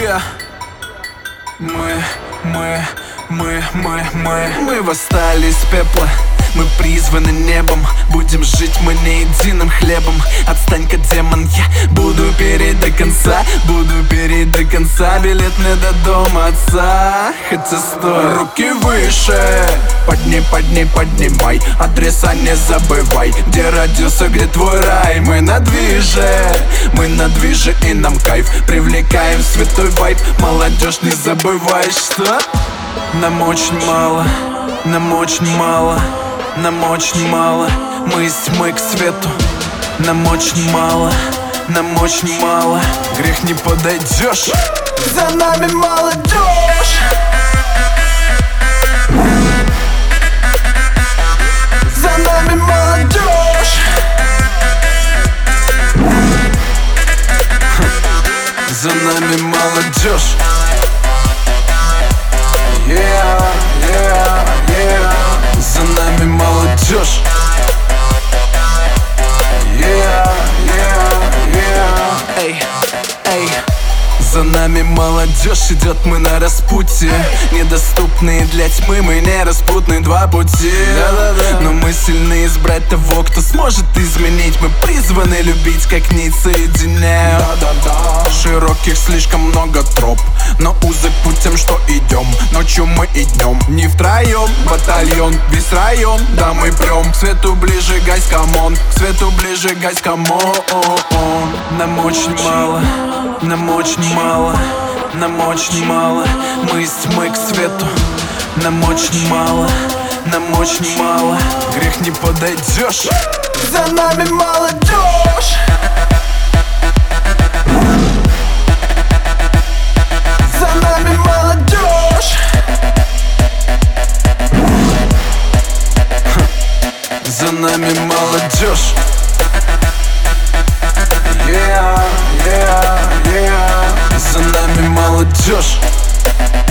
Yeah. Мы восстали из пепла. Мы призваны небом, будем жить мы не единым хлебом. Отстань-ка, демон, я буду переть до конца. Буду переть до конца, билет мне до дома отца. Хотя стой, руки выше, поднимай. Адреса не забывай, где родился, где твой рай. Мы на движе и нам кайф. Привлекаем святой вайб, молодежь, не забывай, что нам очень мало. Мы из тьмы к свету. Нам очень мало. Грех не подойдешь. За нами молодежь. За нами молодежь. За нами молодежь. За нами молодежь. За нами молодежь идет, мы на распутье. Недоступные для тьмы, мы не распутные два пути. Но мы сильны избрать того, кто сможет изменить. Мы призваны любить, как нить соединяем. Широких слишком много троп, но узок путь тем, что идем. Ночью мы и днем, не втроем. Батальон, весь район, да мы прем. К свету ближе, гайс, камон. К свету ближе, гайс, камон. Нам очень мало. Мы из тьмы к свету. Нам очень мало. Грех не подойдешь. За нами молодежь. За нами молодежь. За нами молодежь. За нами молодежь.